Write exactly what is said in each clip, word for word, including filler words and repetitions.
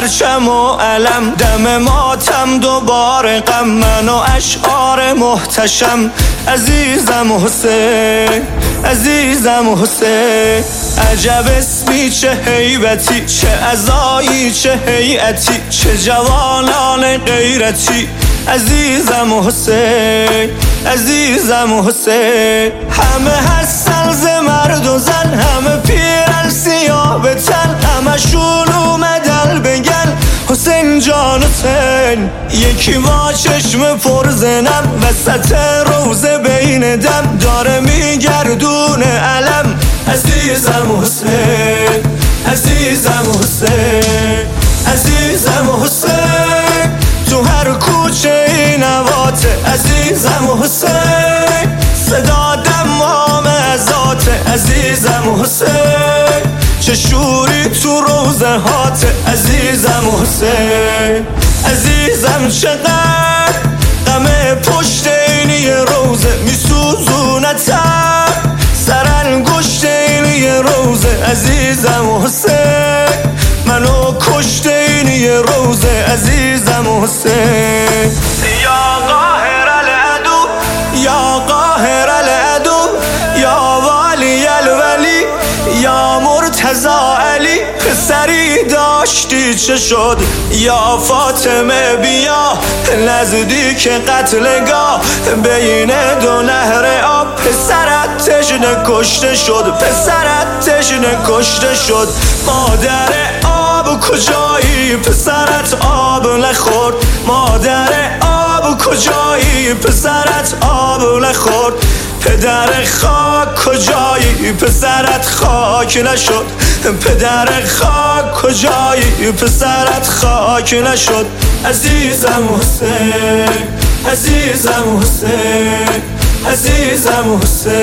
پرچم و علم، دم ماتم دوباره غم، من و اشعار محتشم. عزیزم حسین، عزیزم حسین، عجب اسمی چه هیبتی، چه عزایی چه هیئتی، چه جوانان غیرتی. عزیزم حسین، عزیزم حسین، همه هستن ز مرد و زن، همه پیرن سیاه به تن، همه شون اومدن بگن حسین جان حسین. یکی با چشم پر زنم وسط روزه بین دم، داره میگردون علم. عزیزم حسین، عزیزم حسین، عزیزم حسین، تو هر کوچه این نواته. عزیزم حسین، صدا دمام ازاته. عزیزم حسین، چه شوری تو روزه هاته. عزیزم حسین، عزیزم چقدر غم پشت اینی روزه، میسوزونتم سرانگشت اینی روزه. عزیزم حسین، منو کشت اینی روزه. عزیزم حسین، یا قاهر العدو، یا قاهر العدو، یا والی الولی، یا مرتضی علی. پسری داشتی چه شد یا فاطمه، بیا نزدیک قتلگاه بین دو نهر آب. پسرت تشنه کشته شد، پسرت تشنه کشته شد. مادر آب کجایی، پسرت آب نخورد. مادر آب کجایی، پسرت آب نخورد. پدر خاک کجایی، پسرت خاک نشد. پدر خاک کجایی، پسرت خاک نشد. عزیزم حسین، عزیزم حسین، عزیزم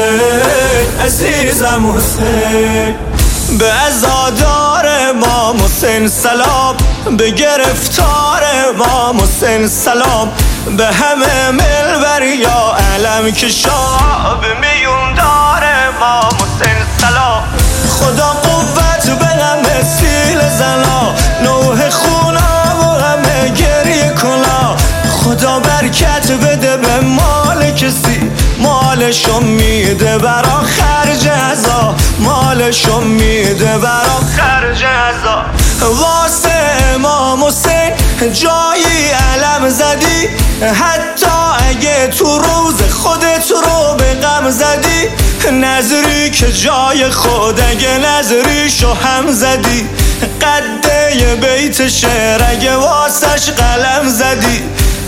حسین، عزیزم حسین. به عزادار امام حسین سلام، به گرفتار امام حسین سلام، به همه ملبر یا علم کشا، به میوندار امام حسین سلام. خدا قوت به همه سیل زنا، نوح خونا و همه گریه کنا. خدا برکت بده به مال کسی، مالشو میده برا خرج عزا، مالشو میده برا خرج عزا. واسه امام حسین جایی علم زدی، حتی اگه تو روز خودت رو به غم زدی. نظری که جای خود اگه نظریشو هم زدی، قده بیت شعر اگه واسش قلم زدی،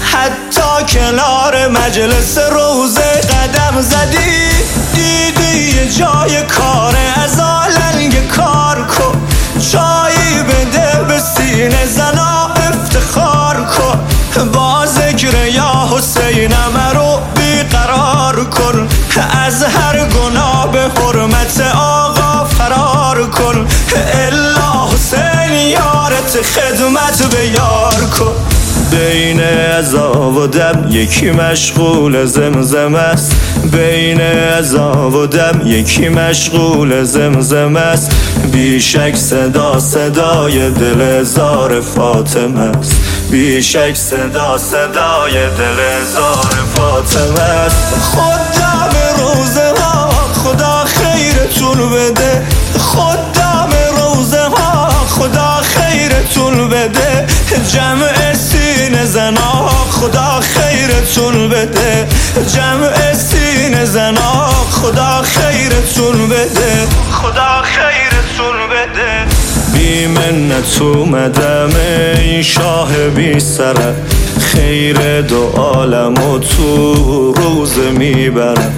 حتی کنار مجلس روزه قدم زدی. دیدی یه جای کار از آلنگ کار کن، جایی بده به سینه زنا افتخار کن. با ذکر یا حسینم رو بیقرار کن، از هر گناه به حرمت آقا فرار کن. الا حسین یارت خدمت به یار کن. بین عزا و دم یکی مشغول زمزم است، بین عزا و دم یکی مشغول زمزم است. بیشک صدا صدای دل زار فاطمه است، بیشک صدا صدای دل زار فاطمه است. خدا به روزه ها خدا خیرتون بده، خدا به روزه ها خدا خیرتون بده. جمع سینه زنا خدا خیرتون بده، جمع سینه زنا خدا خیرتون بده، خدا خیرتون بده. بی منت اومدم ای شاه بی سرم، خیر دو عالم و تو روز میبرم.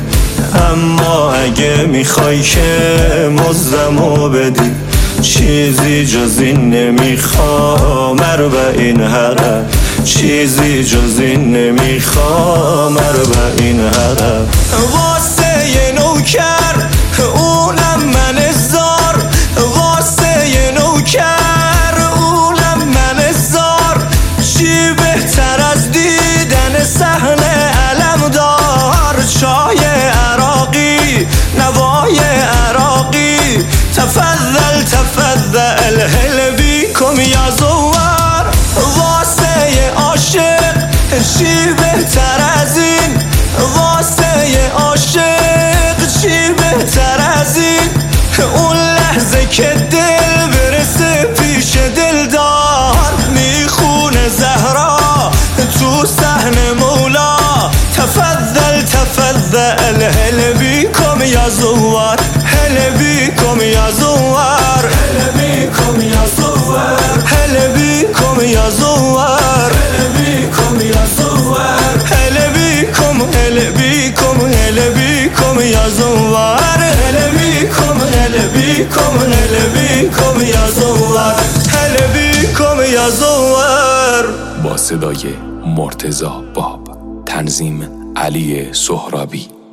اما اگه میخوای که مزدمو بدی، چیزی جز این نمیخوام اربعین حرم، چیزی جز این نمیخوام اربعین حرم. واسه یه نوکر اونم من زار، واسه یه نوکر اونم من زار. چی بهتر از دیدن صحنه علمدار، چای عراقی نوای عراقی. تفضل تفضل هل بیکم یا زوار. غزل هل بيكم يا زوار هل بيكم يا زوار هل بيكم يا زوار هل بيكم يا زوار هل بيكم يا زوار هل بيكم هل بيكم هل بيكم يا زوار هل بيكم هل بيكم هل بيكم يا زوار هل بيكم يا زوار. با صدای مرتضی باب، تنظیم علی سهرابی.